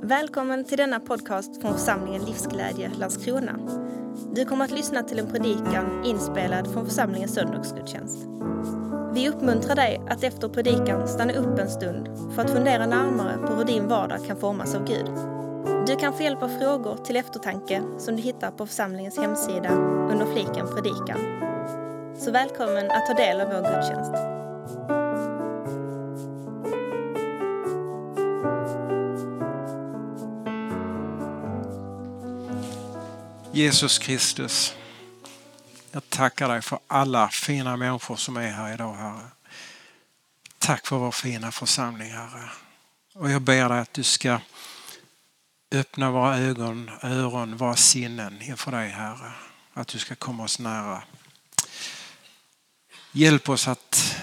Välkommen till denna podcast från församlingen Livsglädje Landskrona. Du kommer att lyssna till en predikan inspelad från församlingens söndagsgudstjänst. Vi uppmuntrar dig att efter predikan stanna upp en stund för att fundera närmare på hur din vardag kan formas av Gud. Du kan få hjälp av frågor till eftertanke som du hittar på församlingens hemsida under fliken predikan. Så välkommen att ta del av vår gudstjänst. Jesus Kristus, jag tackar dig för alla fina människor som är här idag, Herre. Tack för vår fina församling, Herre. Och jag ber dig att du ska öppna våra ögon, öron, våra sinnen inför dig, Herre. Att du ska komma oss nära. Hjälp oss att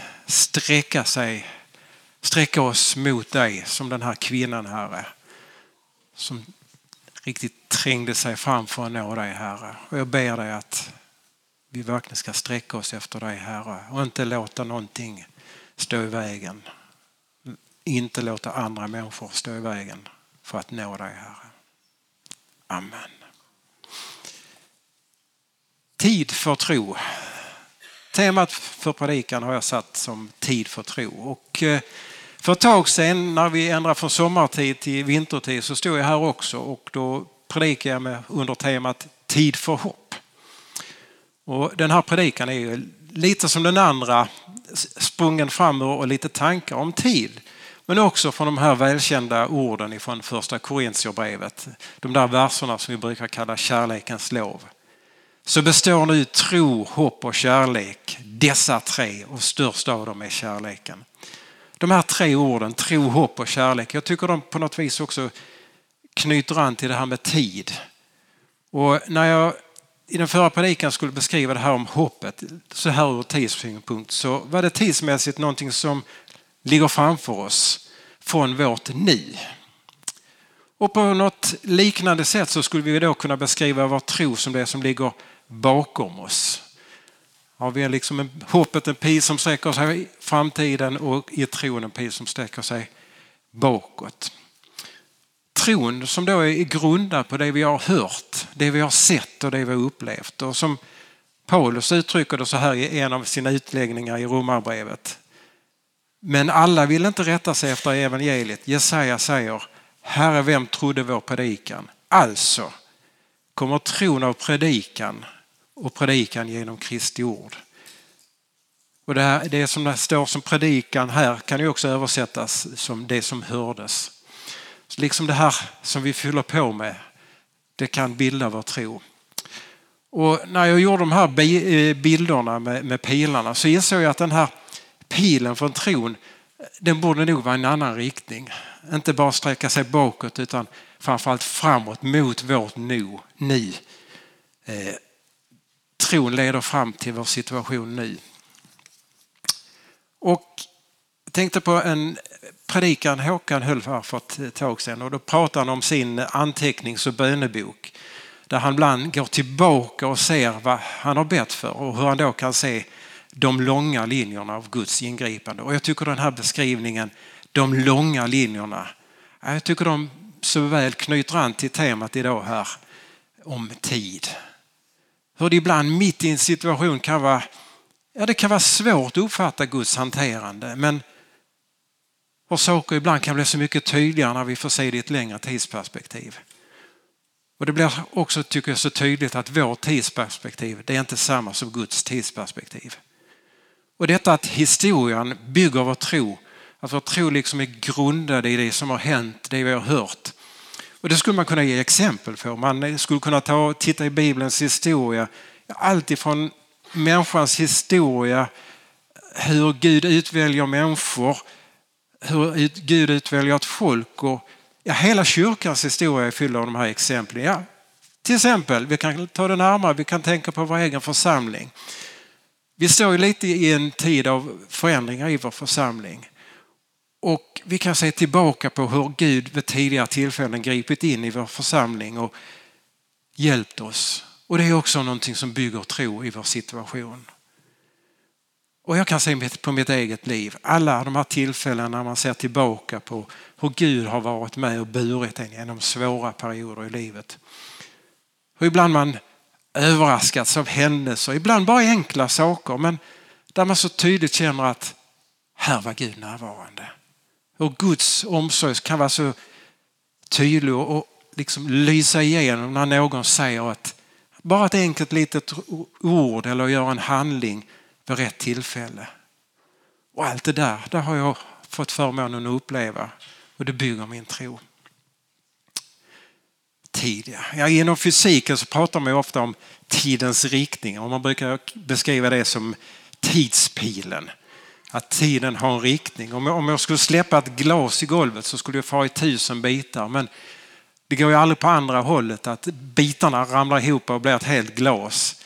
sträcka oss mot dig som den här kvinnan, Herre. Som riktigt trängde sig fram för att nå dig, Herre. Och jag ber dig att vi verkligen ska sträcka oss efter dig, Herre. Och inte låta någonting stå i vägen. Inte låta andra människor stå i vägen för att nå dig, Herre. Amen. Tid för tro. Temat för predikan har jag satt som tid för tro. Och för ett tag sedan när vi ändrade från sommartid till vintertid så stod jag här också och då predikade jag med under temat tid för hopp. Och den här predikan är ju lite som den andra, sprungen fram och lite tankar om tid. Men också från de här välkända orden från första Korintierbrevet. De där verserna som vi brukar kalla kärlekens lov. Så består nu tro, hopp och kärlek, dessa tre, och störst av dem är kärleken. De här tre orden, tro, hopp och kärlek, jag tycker de på något vis också knyter an till det här med tid. Och när jag i den förra predikan skulle beskriva det här om hoppet, så här ur tidssynpunkt, så var det tidsmässigt någonting som ligger framför oss från vårt nu. Och på något liknande sätt så skulle vi då kunna beskriva vår tro som det som ligger bakom oss. Har vi liksom hoppet en pil som sträcker sig i framtiden och i tron en pil som sträcker sig bakåt. Tron som då är grundad på det vi har hört, det vi har sett och det vi har upplevt. Och som Paulus uttrycker det så här i en av sina utläggningar i Romarbrevet. Men alla vill inte rätta sig efter evangeliet. Jesaja säger, Herre, vem trodde vår predikan? Alltså kommer tron av predikan och predikan genom Kristi ord. Och det som står som predikan här kan ju också översättas som det som hördes. Så liksom det här som vi fyller på med, det kan bilda vår tro. Och när jag gjorde de här bilderna med pilarna så insåg jag att den här pilen från tron, den borde nog vara en annan riktning. Inte bara sträcka sig bakåt utan framförallt framåt mot vårt nu. Tron leder fram till vår situation nu. Och jag tänkte på en predikan Håkan höll för ett tag sedan och då pratade han om sin antecknings- och bönebok där han ibland går tillbaka och ser vad han har bett för och hur han då kan se de långa linjerna av Guds ingripande. Och jag tycker den här beskrivningen, de långa linjerna, jag tycker de så väl knyter an till temat idag här om tid. Hur det ibland mitt i en situation kan vara, det kan vara svårt att uppfatta Guds hanterande, men och saker ibland kan bli så mycket tydligare när vi får se det i ett längre tidsperspektiv. Och det blir också, tycker jag, så tydligt att vårt tidsperspektiv, det är inte samma som Guds tidsperspektiv. Och detta att historien bygger vår tro, att vår tro liksom är grundad i det som har hänt, det vi har hört. Och det skulle man kunna ge exempel på. Man skulle kunna titta i Bibelns historia, allt ifrån människans historia, hur Gud utväljer människor, hur Gud utväljer ett folk och hela kyrkans historia är fylld av de här exemplen. Ja, till exempel, vi kan ta det närmare, vi kan tänka på vår egen församling. Vi står ju lite i en tid av förändringar i vår församling. Och vi kan se tillbaka på hur Gud vid tidigare tillfällen gripit in i vår församling och hjälpt oss. Och det är också någonting som bygger tro i vår situation. Och jag kan se på mitt eget liv, alla de här tillfällen när man ser tillbaka på hur Gud har varit med och burit en genom svåra perioder i livet. Och ibland man överraskats av händelser, ibland bara enkla saker, men där man så tydligt känner att här var Gud närvarande. Och Guds omsorg kan vara så tydlig och liksom lysa igenom när någon säger att bara ett enkelt litet ord eller gör en handling vid rätt tillfälle. Och allt det där har jag fått förmånen att uppleva och det bygger min tro. Tid. Ja, inom fysiken så pratar man ju ofta om tidens riktning och man brukar beskriva det som tidspilen. Att tiden har en riktning. Om jag skulle släppa ett glas i golvet så skulle jag få i 1000 bitar, men det går ju aldrig på andra hållet att bitarna ramlar ihop och blir ett helt glas.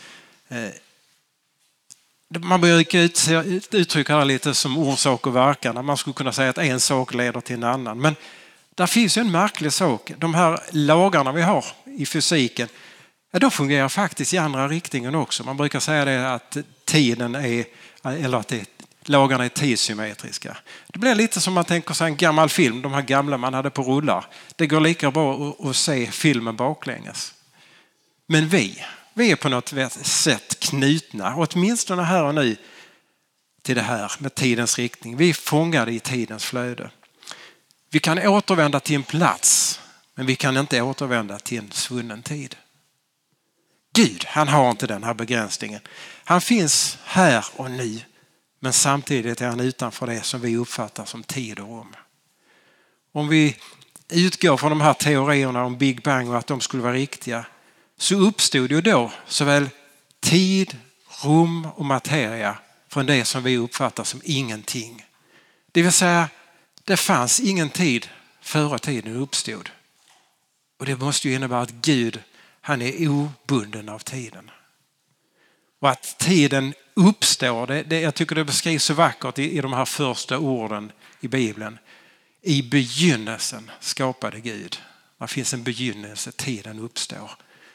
Man brukar uttrycka det lite som orsak och verkan. Man skulle kunna säga att en sak leder till en annan. Men där finns ju en märklig sak. De här lagarna vi har i fysiken, de fungerar faktiskt i andra riktningen också. Man brukar säga det att tiden är, eller att lagarna är tidssymmetriska. Det blir lite som man tänker sig en gammal film, de här gamla man hade på rullar. Det går lika bra att se filmen baklänges. Men vi är på något sätt knutna, åtminstone här och nu, till det här med tidens riktning. Vi är fångade i tidens flöde. Vi kan återvända till en plats, men vi kan inte återvända till en svunnen tid. Gud, han har inte den här begränsningen. Han finns här och nu, men samtidigt är han utanför det som vi uppfattar som tid och rum. Om vi utgår från de här teorierna om Big Bang och att de skulle vara riktiga, så uppstod ju då såväl tid, rum och materia från det som vi uppfattar som ingenting. Det vill säga, det fanns ingen tid före tiden uppstod. Och det måste ju innebära att Gud, han är obunden av tiden. Och att tiden uppstår, jag tycker det beskrivs så vackert i de här första orden i Bibeln. I begynnelsen skapade Gud. Det finns en begynnelse, tiden uppstår.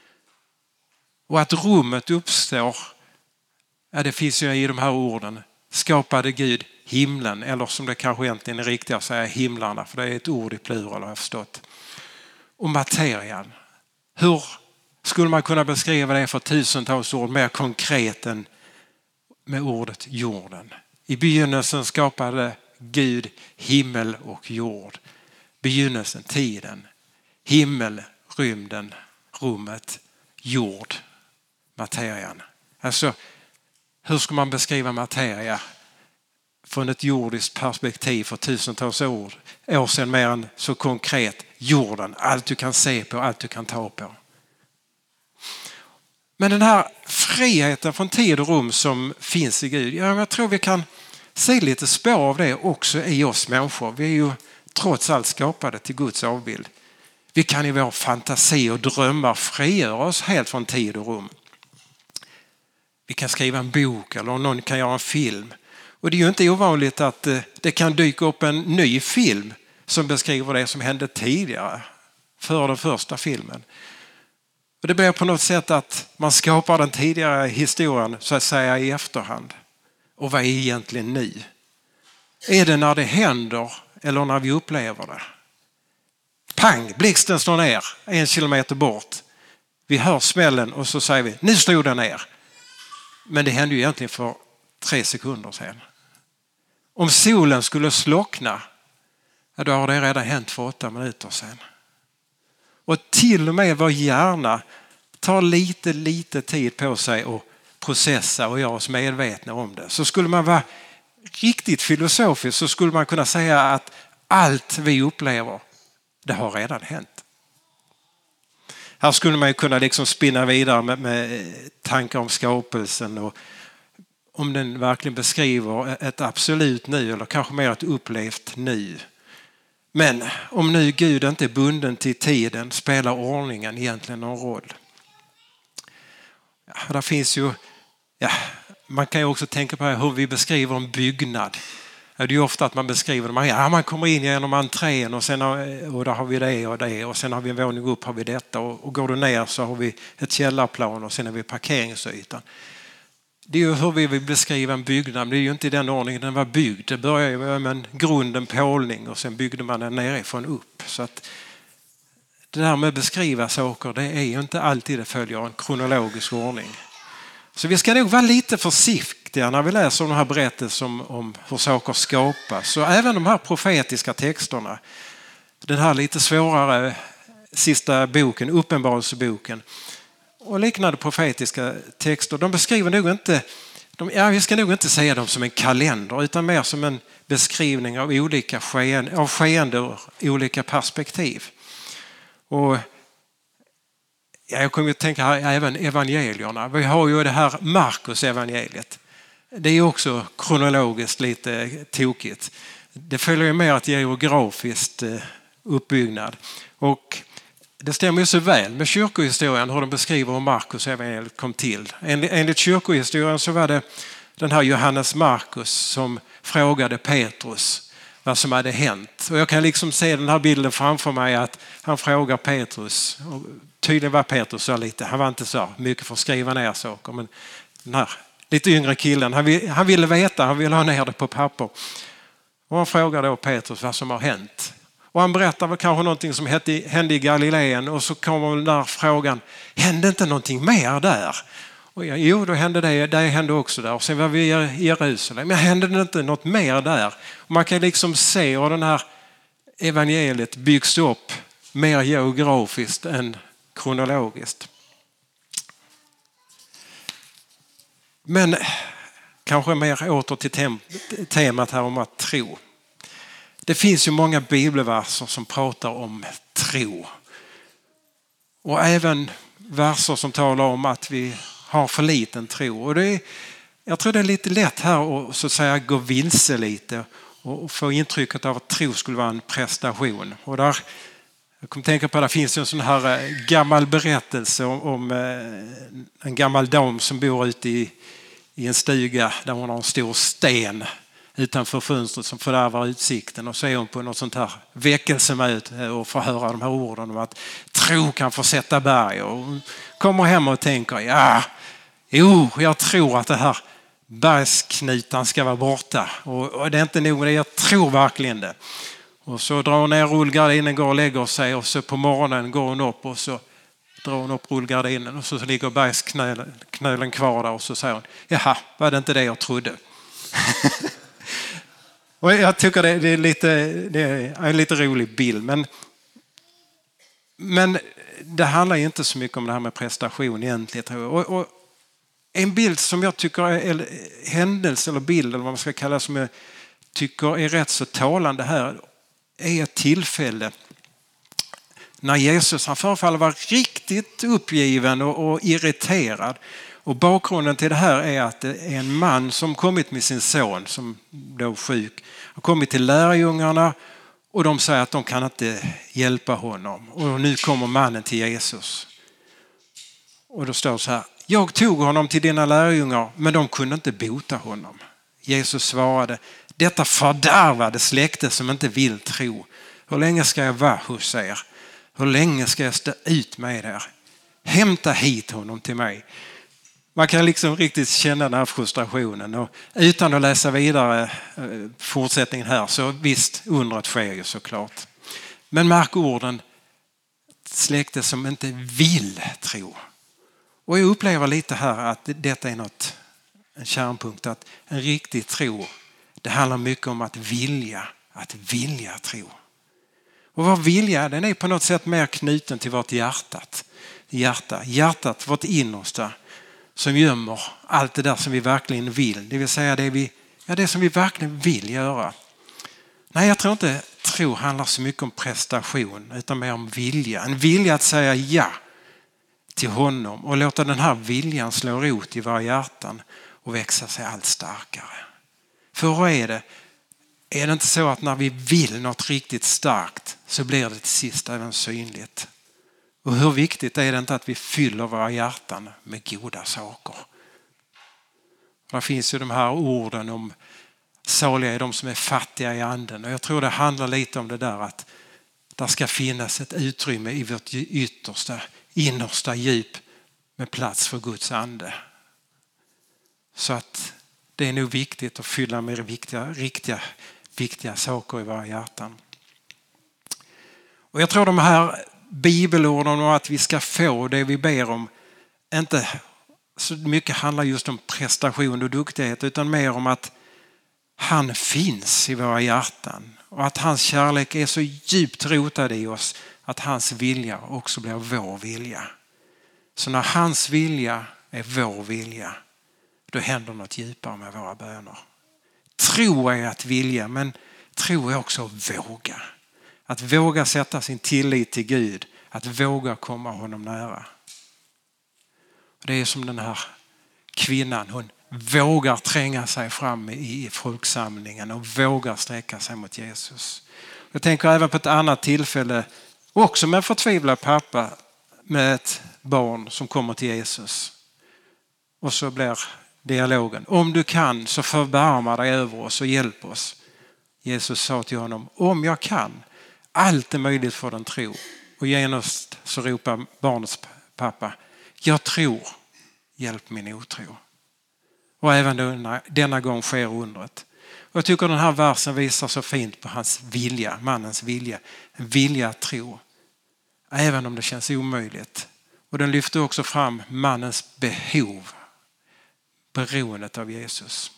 Och att rummet uppstår, ja, det finns ju i de här orden. Skapade Gud himlen, eller som det kanske egentligen är riktigt att säga himlarna, för det är ett ord i plural har jag förstått. Och materian. Hur skulle man kunna beskriva det för tusentals ord mer konkret än med ordet jorden? I begynnelsen skapade Gud himmel och jord. Begynnelsen, tiden. Himmel, rymden, rummet, jord, materian. Alltså, hur ska man beskriva materia från ett jordiskt perspektiv för tusentals år sedan mer än så konkret? Jorden, allt du kan se på, allt du kan ta på. Men den här friheten från tid och rum som finns i Gud, jag tror vi kan se lite spår av det också i oss människor. Vi är ju trots allt skapade till Guds avbild. Vi kan i vår fantasi och drömmar frigöra oss helt från tid och rum. Vi kan skriva en bok eller någon kan göra en film. Och det är ju inte ovanligt att det kan dyka upp en ny film som beskriver det som hände tidigare, före den första filmen. Och det blir på något sätt att man skapar den tidigare historien så att säga i efterhand. Och vad är egentligen nu? Är det när det händer eller när vi upplever det? Pang, blixten slår ner 1 kilometer bort. Vi hör smällen och så säger vi, nu slog den ner. Men det hände ju egentligen för 3 sekunder sedan. Om solen skulle slockna, då har det redan hänt för 8 minuter sedan. Och till och med vår hjärna tar lite tid på sig att processa och göra oss medvetna om det. Så skulle man vara riktigt filosofisk så skulle man kunna säga att allt vi upplever, det har redan hänt. Här skulle man kunna liksom spinna vidare med tankar om skapelsen och om den verkligen beskriver ett absolut nu eller kanske mer ett upplevt nu. Men om nu Gud inte är bunden till tiden spelar ordningen egentligen någon roll. Ja, där finns ju, man kan ju också tänka på hur vi beskriver en byggnad. Det är ju ofta att man beskriver det. Man kommer in genom entrén och där har vi det och det och sen har vi en våning upp har vi detta och går du ner så har vi ett källarplan och sen har vi parkeringsytan. Det är ju hur vi vill beskriva en byggnad, men det är ju inte i den ordningen den var byggd. Det började med en grund, en pålning och sen byggde man den nerifrån upp. Så att det där med att beskriva saker, det är ju inte alltid det följer en kronologisk ordning. Så vi ska nog vara lite försiktiga när vi läser de här berättelserna om hur saker skapas. Och även de här profetiska texterna, den här lite svårare sista boken, Uppenbarelseboken, och liknande profetiska texter, de beskriver nog inte, vi ska nog inte säga dem som en kalender utan mer som en beskrivning av olika skeende ur olika perspektiv. Och jag kommer att tänka här även evangelierna. Vi har ju det här Markus evangeliet. Det är också kronologiskt lite tokigt. Det följer ju mer ett geografiskt uppbyggnad. Och det stämmer ju så väl med kyrkohistorien hur de beskriver hur Markus evangeliet kom till. Enligt kyrkohistorien så var det den här Johannes Markus som frågade Petrus vad som hade hänt. Och jag kan liksom se den här bilden framför mig att han frågar Petrus. Och tydligen var Petrus så lite, han var inte så mycket för att skriva ner saker. Men den här lite yngre killen, han ville veta, han ville ha ner det på papper. Och han frågar då Petrus vad som har hänt. Och han berättar väl kanske någonting som hände i Galileen och så kommer den där frågan, hände inte någonting mer där? Och jo, då hände det hände också där. Och sen var vi i Jerusalem, men hände det inte något mer där? Och man kan liksom se hur den här evangeliet byggs upp mer geografiskt än kronologiskt. Men kanske mer åter till temat här om att tro. Det finns ju många bibelverser som pratar om tro. Och även verser som talar om att vi har för liten tro. Och jag tror det är lite lätt här att så att säga gå vilse lite och få intrycket av att tro skulle vara en prestation. Och där, jag kommer tänka på att det finns en sån här gammal berättelse om en gammal dam som bor ute i en stuga där hon har en stor sten utanför fönstret som fördärvar utsikten, och så är hon på något sånt här väckelsemöte och får höra de här orden om att tro kan försätta berg, och hon kommer hem och tänker jag tror att det här bergsknutan ska vara borta, och det är inte nog det, jag tror verkligen det. Och så drar hon ner rullgardinen, går och lägger sig, och så på morgonen går hon upp och så drar hon upp rullgardinen och så ligger bergsknölen kvar där, och så säger hon, jaha, var det inte det jag trodde? Och jag tycker det är en lite rolig bild, men det handlar ju inte så mycket om det här med prestation egentligen. Och en bild som jag tycker är händelse eller bild eller vad man ska kalla, som jag tycker är rätt så talande här, är ett tillfälle när Jesus, han förefaller vara riktigt uppgiven och irriterad. Och bakgrunden till det här är att det är en man som kommit med sin son som då är sjuk. Har kommit till lärjungarna och de säger att de kan inte hjälpa honom. Och nu kommer mannen till Jesus. Och då står det så här, jag tog honom till dina lärjungar men de kunde inte bota honom. Jesus svarade, detta fördärvade släkte som inte vill tro. Hur länge ska jag vara hos er? Hur länge ska jag stå ut med er? Hämta hit honom till mig. Man kan liksom riktigt känna den här frustrationen, och utan att läsa vidare fortsättningen här så visst, undret sker ju såklart. Men märk orden, släkte som inte vill tro. Och jag upplever lite här att detta är en kärnpunkt, att en riktig tro, det handlar mycket om att vilja tro. Och vår vilja, den är på något sätt mer knuten till vårt hjärtat, vårt innersta, som gömmer allt det där som vi verkligen vill. Det vill säga det som vi verkligen vill göra. Nej, jag tror inte tro handlar så mycket om prestation utan mer om vilja. En vilja att säga ja till honom och låta den här viljan slå rot i våra hjärtan och växa sig allt starkare. För vad är det? Är det inte så att när vi vill något riktigt starkt så blir det till sist även synligt? Och hur viktigt är det inte att vi fyller våra hjärtan med goda saker? Det finns ju de här orden om saliga är de som är fattiga i anden. Och jag tror det handlar lite om det där, att det ska finnas ett utrymme i vårt innersta djup med plats för Guds ande. Så att det är nog viktigt att fylla med viktiga saker i våra hjärtan. Och jag tror de här bibelorden om att vi ska få det vi ber om inte så mycket handlar just om prestation och duktighet, utan mer om att han finns i våra hjärtan och att hans kärlek är så djupt rotad i oss att hans vilja också blir vår vilja. Så när hans vilja är vår vilja, då händer något djupare med våra böner. Tro är att vilja, men tro är också att våga. Att våga sätta sin tillit till Gud, att våga komma honom nära. Det är som den här kvinnan, hon vågar tränga sig fram i folksamlingen och vågar sträcka sig mot Jesus. Jag tänker även på ett annat tillfälle, också med en förtvivlad pappa med ett barn som kommer till Jesus. Och så blir dialogen: om du kan så förbarma dig över oss och hjälp oss. Jesus sa till honom: om jag kan, allt är möjligt för den tro. Och genast så ropar barnets pappa: jag tror, hjälp min otro. Och även denna gång sker undret. Och jag tycker den här versen visar så fint på hans vilja, mannens vilja. En vilja att tro, även om det känns omöjligt. Och den lyfter också fram mannens behov, beroendet av Jesus.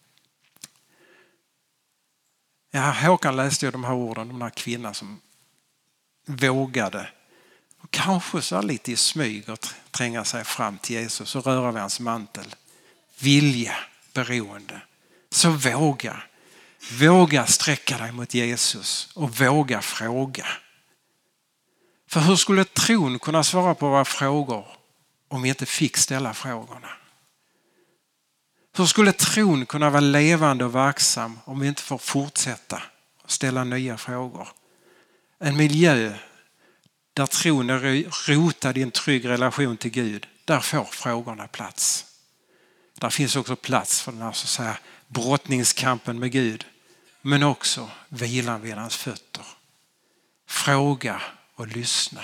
Ja, Håkan läste ju de här orden, de här kvinnan som vågade och kanske så lite i smyg och tränga sig fram till Jesus och röra vid hans mantel. Vilja, beroende. Så våga sträcka dig mot Jesus och våga fråga. För hur skulle tron kunna svara på våra frågor om vi inte fick ställa frågorna? Hur skulle tron kunna vara levande och verksam om vi inte får fortsätta och ställa nya frågor? En miljö där tron är rotad i en trygg relation till Gud, där får frågorna plats. Där finns också plats för den här så att säga brottningskampen med Gud, men också vilan vid hans fötter. Fråga och lyssna.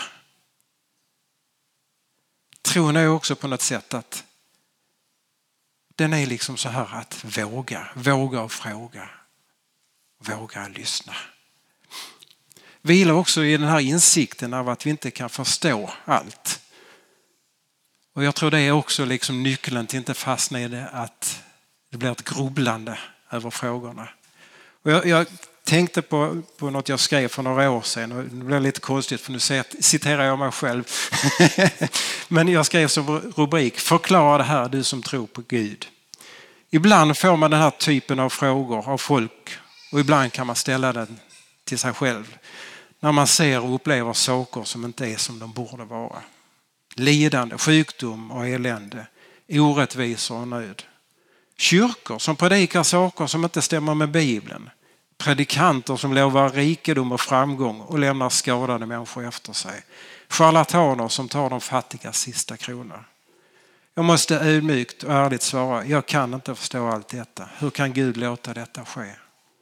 Tron är också på något sätt att den är liksom så här att våga och fråga, våga lyssna. Vilar också i den här insikten av att vi inte kan förstå allt. Och jag tror det är också liksom nyckeln till inte fastna i det, att det blir ett grubblande över frågorna. Och jag tänkte på något jag skrev för några år sedan, och det blev lite konstigt för nu citerar jag mig själv. Men jag skrev som rubrik: förklara det här, du som tror på Gud. Ibland får man den här typen av frågor av folk, och ibland kan man ställa den till sig själv när man ser och upplever saker som inte är som de borde vara. Lidande, sjukdom och elände, orättvisor och nöd. Kyrkor som predikar saker som inte stämmer med Bibeln. Predikanter som lovar rikedom och framgång och lämnar skadade människor efter sig. Charlataner som tar de fattiga sista kronorna. Jag måste ödmjukt och ärligt svara: jag kan inte förstå allt detta. Hur kan Gud låta detta ske?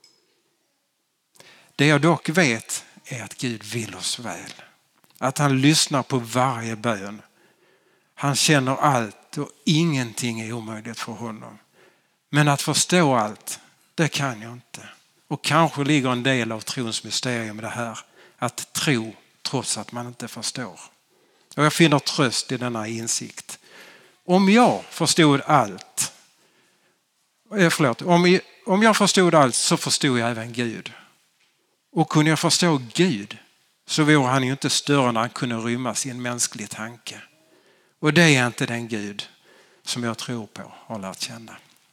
Det jag dock vet är att Gud vill oss väl. Att han lyssnar på varje bön. Han känner allt och ingenting är omöjligt för honom. Men att förstå allt, det kan jag inte. Och kanske ligger en del av trons mysterium i det här. Att tro trots att man inte förstår. Och jag finner tröst i denna insikt. Om jag förstod allt, om jag förstod allt så förstod jag även Gud. Och kunde jag förstå Gud så vore han ju inte större när han kunde rymmas i en mänsklig tanke. Och det är inte den Gud som jag tror på har lärt känna.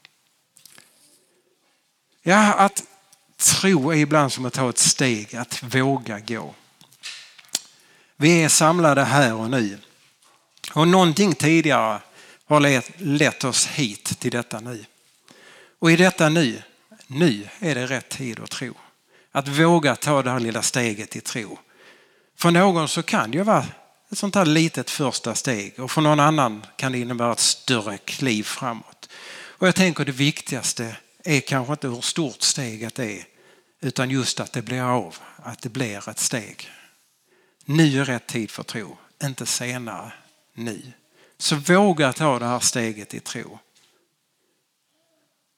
Ja, att tro är ibland som att ta ett steg, att våga gå. Vi är samlade här och nu. Och någonting tidigare har lett oss hit till detta nu. Och i detta nu är det rätt tid att tro. Att våga ta det här lilla steget i tro. För någon så kan det ju vara ett sånt här litet första steg. Och för någon annan kan det innebära ett större kliv framåt. Och jag tänker det viktigaste är kanske inte hur stort steget är. Utan just att det blir av. Att det blir ett steg. Nu är rätt tid för tro. Inte senare. Nu. Så våga ta det här steget i tro.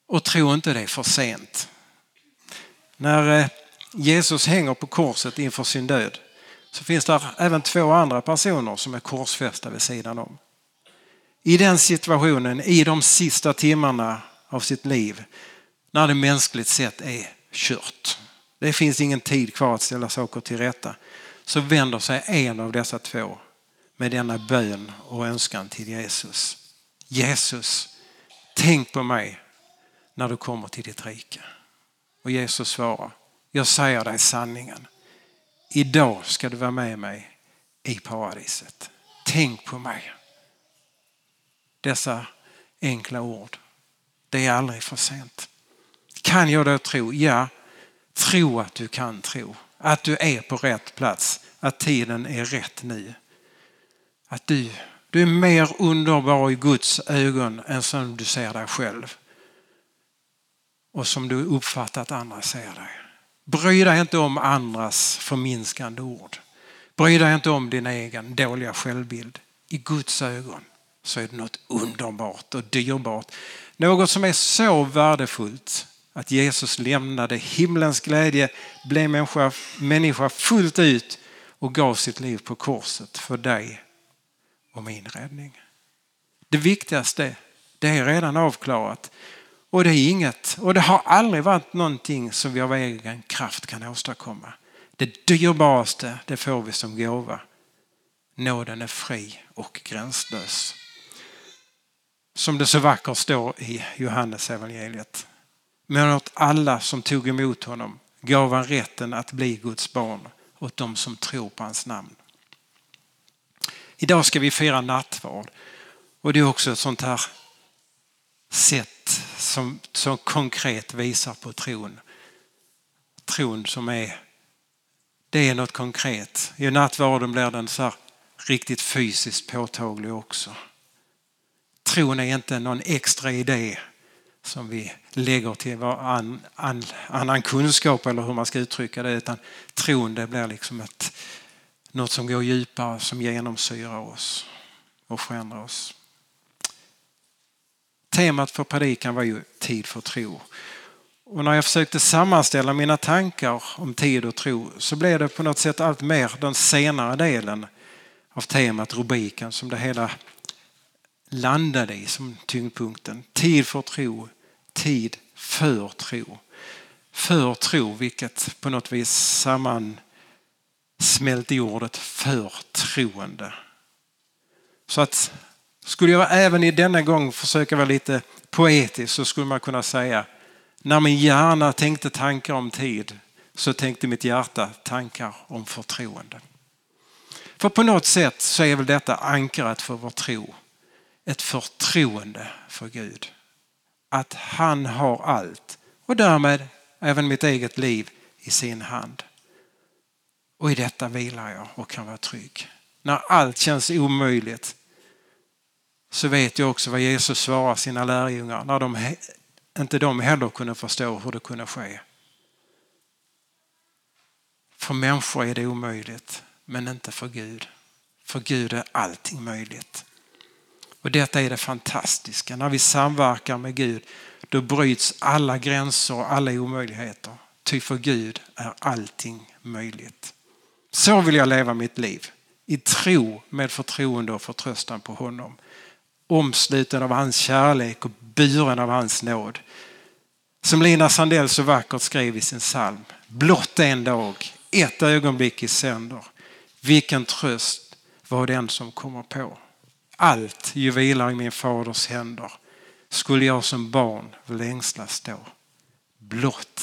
Och tro inte det är för sent. När Jesus hänger på korset inför sin död så finns det även 2 andra personer som är korsfästa vid sidan om. I den situationen, i de sista timmarna av sitt liv, när det mänskligt sett är kört. Det finns ingen tid kvar att ställa saker till rätta. Så vänder sig en av dessa 2 med denna bön och önskan till Jesus. Jesus, tänk på mig när du kommer till ditt rike. Och Jesus svarar, jag säger dig sanningen. Idag ska du vara med mig i paradiset. Tänk på mig. Dessa enkla ord. Det är aldrig för sent. Kan jag då tro? Ja, tro att du kan tro. Att du är på rätt plats. Att tiden är rätt nu. Att du är mer underbar i Guds ögon än som du ser dig själv. Och som du uppfattar att andra ser dig. Bry dig inte om andras förminskande ord. Bry dig inte om din egen dåliga självbild. I Guds ögon så är det något underbart och dyrbart. Något som är så värdefullt att Jesus lämnade himlens glädje, blev människa fullt ut och gav sitt liv på korset för dig och min räddning. Det viktigaste, det är redan avklarat. Och det är inget, och det har aldrig varit någonting som vi av egen kraft kan åstadkomma. Det dyrbaraste, det får vi som gåva. Nåden är fri och gränslös. Som det så vackert står i Johannes evangeliet. Men åt alla som tog emot honom gav han rätten att bli Guds barn åt de som tror på hans namn. Idag ska vi fira nattvard. Och det är också ett sånt här sätt som konkret visar på tron. Tron som det är något konkret. I nattvarden blir den så här riktigt fysiskt påtaglig också. Tron är inte någon extra idé som vi lägger till annan kunskap eller hur man ska uttrycka det, utan tron det blir liksom något som går djupare, som genomsyrar oss och förändrar oss. Temat för predikan var ju tid för tro. Och när jag försökte sammanställa mina tankar om tid och tro så blev det på något sätt allt mer den senare delen av temat, rubriken, som det hela landade i som tyngdpunkten. Tid för tro, tid för tro. För tro, vilket på något vis sammansmält i ordet förtroende. Så att skulle jag även i denna gång försöka vara lite poetisk så skulle man kunna säga: när min hjärna tänkte tankar om tid så tänkte mitt hjärta tankar om förtroende. För på något sätt så är väl detta ankaret för vår tro. Ett förtroende för Gud. Att han har allt och därmed även mitt eget liv i sin hand. Och i detta vilar jag och kan vara trygg. När allt känns omöjligt så vet jag också vad Jesus svarar sina lärjungar när de heller kunde förstå hur det kunde ske. För människor är det omöjligt, men inte för Gud. För Gud är allting möjligt. Och detta är det fantastiska. När vi samverkar med Gud, då bryts alla gränser och alla omöjligheter. Ty för Gud är allting möjligt. Så vill jag leva mitt liv. I tro, med förtroende och förtröstan på honom. Omsluten av hans kärlek och buren av hans nåd. Som Lina Sandell så vackert skrev i sin psalm. Blott en dag, ett ögonblick i sänder. Vilken tröst var den som kommer på. Allt ju vilar i min faders händer. Skulle jag som barn längsla stå. Blott